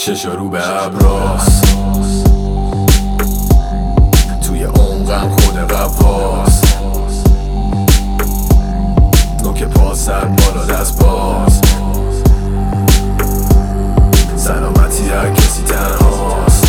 چشا رو به ابراست، توی عمقم خود قواست، نوک پا سر بالا دست باز، سلامتی هر کسی تنهاست.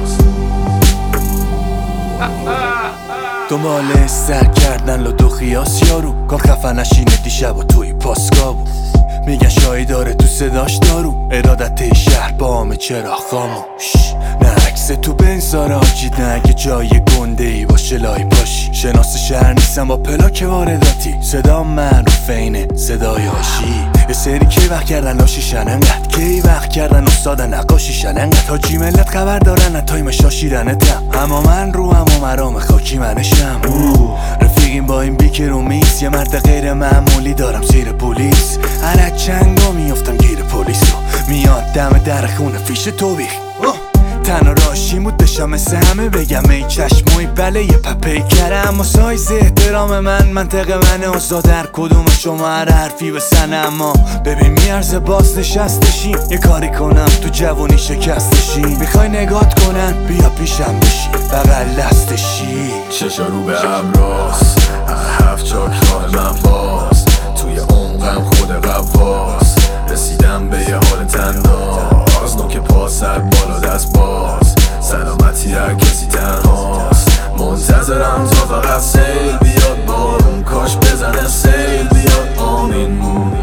دنبال سر کردن لدو خیاس یارو، کار خفن نشینه دیشب و توی پاسگاه بود. میگن شایی داره تو صداش دارو، ارادت شهر با همه چرا خاموش. نه عکس تو بنزاره آجید، نه اگه جای گنده ای باشه لای پاشی. شناس شهر نیستم با پلاک وارداتی، صدا معروف اینه صدای هاشی. یه سری کی وقت کردن لاشیشن انقدر، کی وقت کردن استاد نقاشیشن انقدر. حاجی ملت خبر دارن تایم شاشیدنتم، اما من رو هم و مرام خاکی منشم. رفیقیم با این بیکر و میس، یه مرد غیر معمولی دارم زیر پلیس. هر چنگا میافتم گیر پلیس رو، میاد دم در خونه فیش توبیخ. تنها راشیم بود داشتم مثل همه بگم ای چشموی بله یه پپی کرم. اما سایز احترام من منطق منه، آزاد هر کدوم شما هر حرفی بسنه. اما ببین میارزه باز نشستشیم، یه کاری کنم تو جوونی شکستشیم. میخوای نگات کنن بیا پیشم بشی بغل دستشی. چشا رو به ابراست، هفت چاک راه من باز، توی عمقم خود قواست، رسیدم به یه حال تنداز، نوک پا سر بالا دست باز، سلامتی هر کسی تنهاست. منتظرم تا فقط سیل بیاد بارون، کاش بزنه سیل بیاد آمین.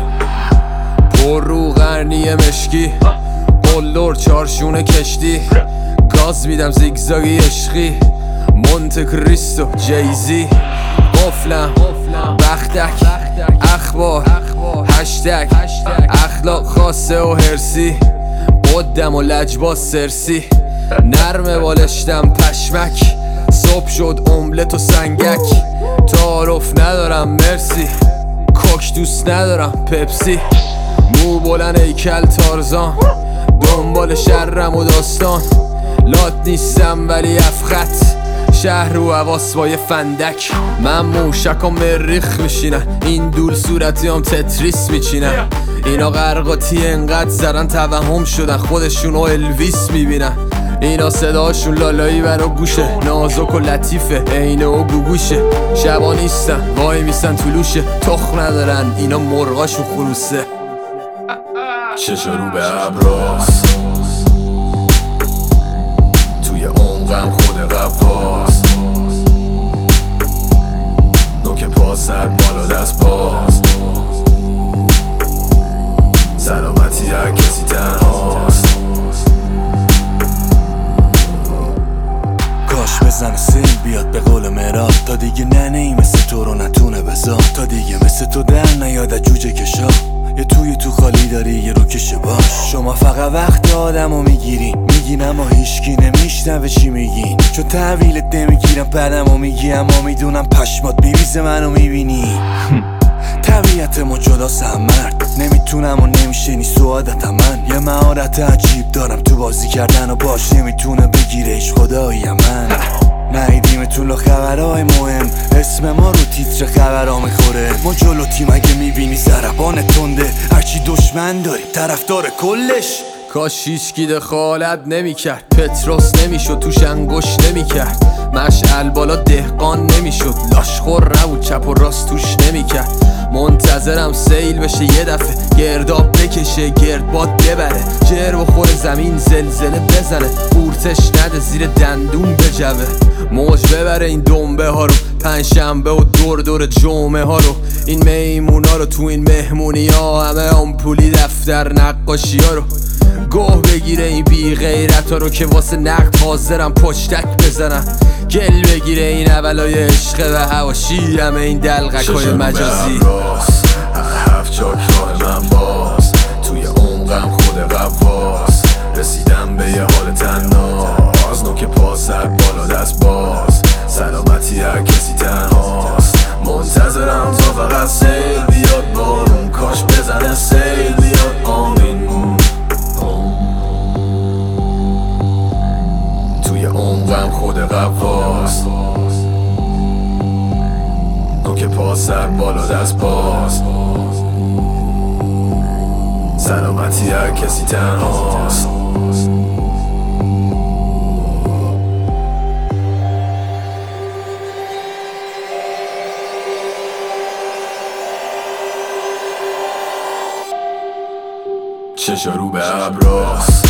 پر رو قرنی مشکی، قلدر چارشون کشتی، گاز میدم زیگزاگی عشقی، مونت کریستو جیزی. قفلم بختک اخبار هشتگ اخلاق خاصه و هرسی، قدم و لجباز سرسی، نرمه بالشتم پشمک، صبح شد املت و سنگک. تعارف ندارم مرسی، کوک دوست ندارم پپسی. مو بلند هیکل تارزان، دنبال شرم و داستان، لات نیستم ولی افخط، شهر و حواس با یه فندک. من موشک و مریخ میشینن، این دول صورتی هم تتریس میچینن. اینا غرقاتی انقدر زدن توهم شدن خودشون و الویس میبینن. اینا صداشون لالایی برا گوشه، نازک و لطیفه عینه و گوگوشه. شبا نیستن وای میستن طلوشه، تخم ندارن اینا مرغاشون خروسه. چشا رو به ابراست، توی عمقم خود قواست، نوک پا سر بالا دست باز، سلامتی هر کسی تنهاست. کاش بزنه سیل بیاد به قول مراد، تا دیگه ننهی مثل تو رو نتونه بذار، تا دیگه مثل تو در نیاد جوجه کشا. یه تو خالی داری یه رو کشه باش. شما فقط وقت آدمو میگین اما هیچکی نمیشنوه چی میگین، چون تحویلت نمیگیرم بعدمو میگی، اما میدونم پشمات میریزه منو میبینی. طبیعتمو جداست هم مرد، نمیتونم و نمیشه نیست تو عادتم. من یه مهارت عجیب دارم تو بازی کردن و باش نمیتونه بگیرش خدایی من. نهیدیم تو خبرهای مهم، اسم ما رو تیتر خبرها میخوره. ما جلو تیم اگه میبینی ضربان تنده، هرچی دشمن داری طرفدار کلش. کاش هیچکی دخالت نمیکرد، پتروس نمیشد توش انگشت نمیکرد، مشعل بالا دهقان نمیشد، لاشخور نبود چپ و راست توش نمیکرد. منتظرم سیل بشه یه دفعه، گرداب بکشه گردباد ببره، جر بخوره زمین زلزله بزنه، قورتش نده زیر دندون بجوه. موج ببره این دنبه ها رو، پنجشنبه و دور جمعه ها رو، این میمونا رو تو این مهمونی ها، همه آمپولی دفتر نقاشی ها رو. گوه بگیره این بی غیرت ها رو که واسه نقد حاضرم پشتک بزنم، گل بگیره این اولای عشق و حواشی، همه این دلغک های مجازی. هفت چاک راه من باز، توی عمقم خود قواست، رسیدم به یه حال تناز، نوک پا سر بالا دست باز، سلامتی هر کسی تنهاست. منتظرم تا فقط سیل بیاد بارون، کاش بزنه سیل بیاد آمین. توی عمقم خود قواست، نوک پا سر بالا دست باز، سلامتی هر کسی تنهاست. چشا رو به ابراست